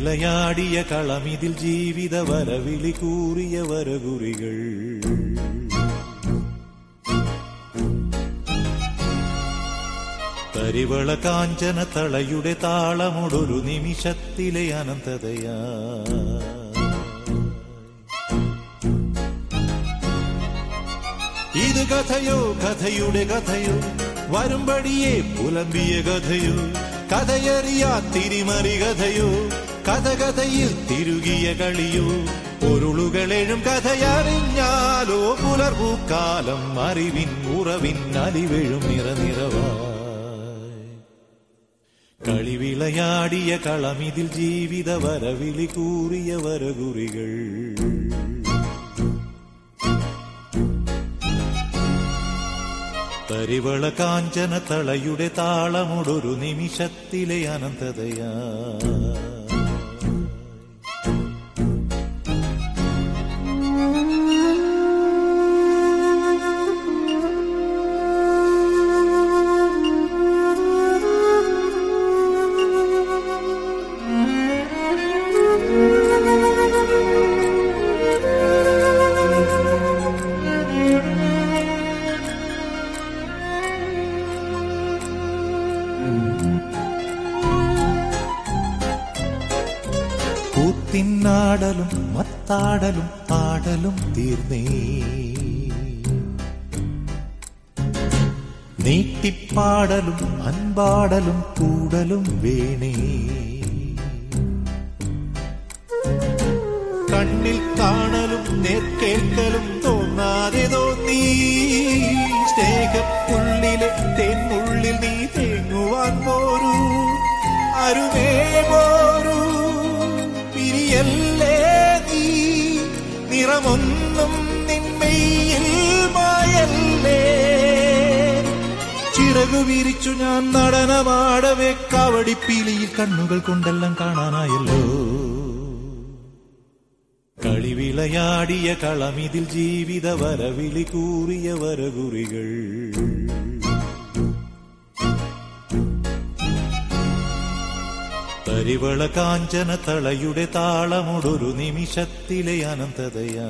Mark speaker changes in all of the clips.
Speaker 1: കളിവിളയാടിയ കളമിതിൽ ജീവിത വരവിളി കൂറിയ വരകുറികൾ. തരിവള കാഞ്ചന തളയുടെ താളമൊടൊരു നിമിഷത്തിലെ അനന്തതയാ. ഇത് കഥയോ കഥയുടെ കഥയോ വരുംപടിയെ പുലമ്പിയ കഥയോ കഥയറിയാ തിരിമറി കഥയോ കഥകഥയിൽ തിരുകിയ കളിയോ പൊരുളുകളെഴും കഥയറിഞ്ഞാലോ പുലർപൂക്കാലം അറിവിൻ ഉറവിൻ അലിവെഴും നിറനിറവായി. കളിവിളയാടിയ കളമിതിൽ ജീവിത വരവിളി കൂറിയ വരകുറികൾ. തരിവള കാഞ്ചന തളയുടെ താളമൊടൊരു നിമിഷത്തിലെ അനന്തതയാ. കൂത്തിനാടലും മത്താടലും ആടലും തീർന്നേ, നീട്ടിപ്പാടലും അൻപാടലും കൂടലും വേണേ. കണ്ണിൽ കാണലും നേർക്കേൽക്കലും തോന്നാതെ തോന്നി, സ്നേഹപ്പുള്ളിലെ തേൻമുള്ളിൽ നീ തേങ്ങുവാൻ പോരൂ, അരുമേ പോരൂ. പിരിയല്ലേ നീ, നിറമൊന്നും നിന്മയിൽ മായല്ലേ. ചിറകു വിരിച്ചു ഞാൻ നടനമാടവേ, കാവടിപ്പീലിയിൽ കണ്ണുകൾ കൊണ്ടെല്ലാം കാണാനായല്ലോ. കളിവിളയാടിയ കളമിതിൽ ജീവിത വരവിളി കൂറിയ വരകുറികൾ. തരിവള കാഞ്ചന തളയുടെ താളമൊടൊരു നിമിഷത്തിലെ അനന്തതയാ.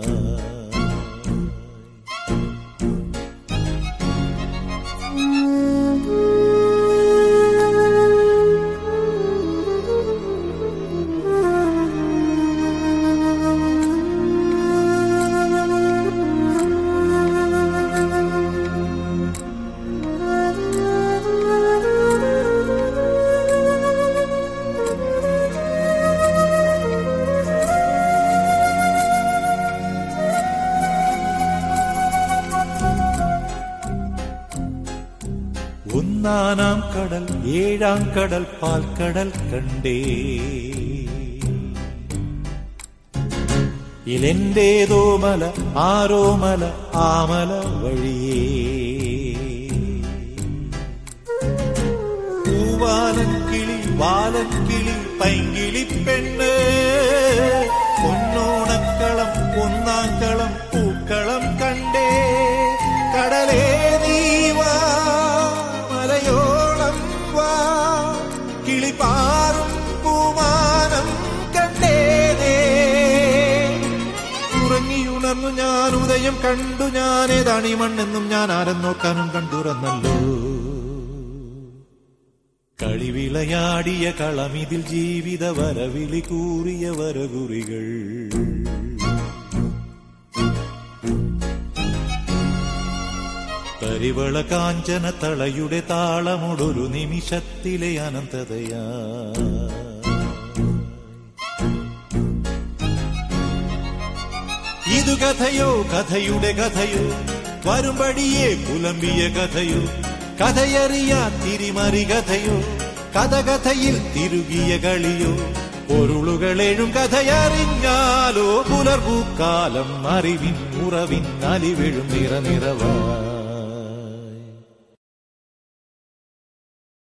Speaker 1: ഒന്നാനാം കടൽ ഏഴാം കടൽ പാൽക്കടൽ കണ്ടേ, ഇലെന്റേതോ മല ആരോ മല ആമല വഴിയേ. പൂവാലൻ കിളി വാലൻ കിളി പൈങ്കിളി പെണ്ണ്, പൊന്നോണക്കളം ഒന്നാം കളം പൂക്കളം കണ്ടേ. കടലേ നീവാ മലയോളം വാ, കിളിപാറും പൂമാനം കണ്ടേനേ. ഉറങ്ങിയുണർന്നു ഞാൻ ഉദയം കണ്ടു, ഞാനേതാണീ മണ്ണെന്നും ഞാൻ ആരം നോക്കാനും കണ്ടുറന്നല്ലോ. കളിവിളയാടിയ കളമിതിൽ ജീവിത വരവിളി കൂറിയ വരകുറികൾ. തരിവള കാഞ്ചന തളയുടെ താളമൊടൊരു നിമിഷത്തിലെ അനന്തതയാ. ഇതു കഥയോ കഥയുടെ കഥയോ വരുംപടിയെ പുലമ്പിയ കഥയോ കഥയറിയാ തിരിമറി കഥയോ കഥകഥയിൽ തിരുകിയ കളിയോ പൊരുളുകളെഴും കഥയറിഞ്ഞാലോ പുലർപൂക്കാലം അറിവിൻ ഉറവിൻ അലിവെഴും നിറനിറവാ.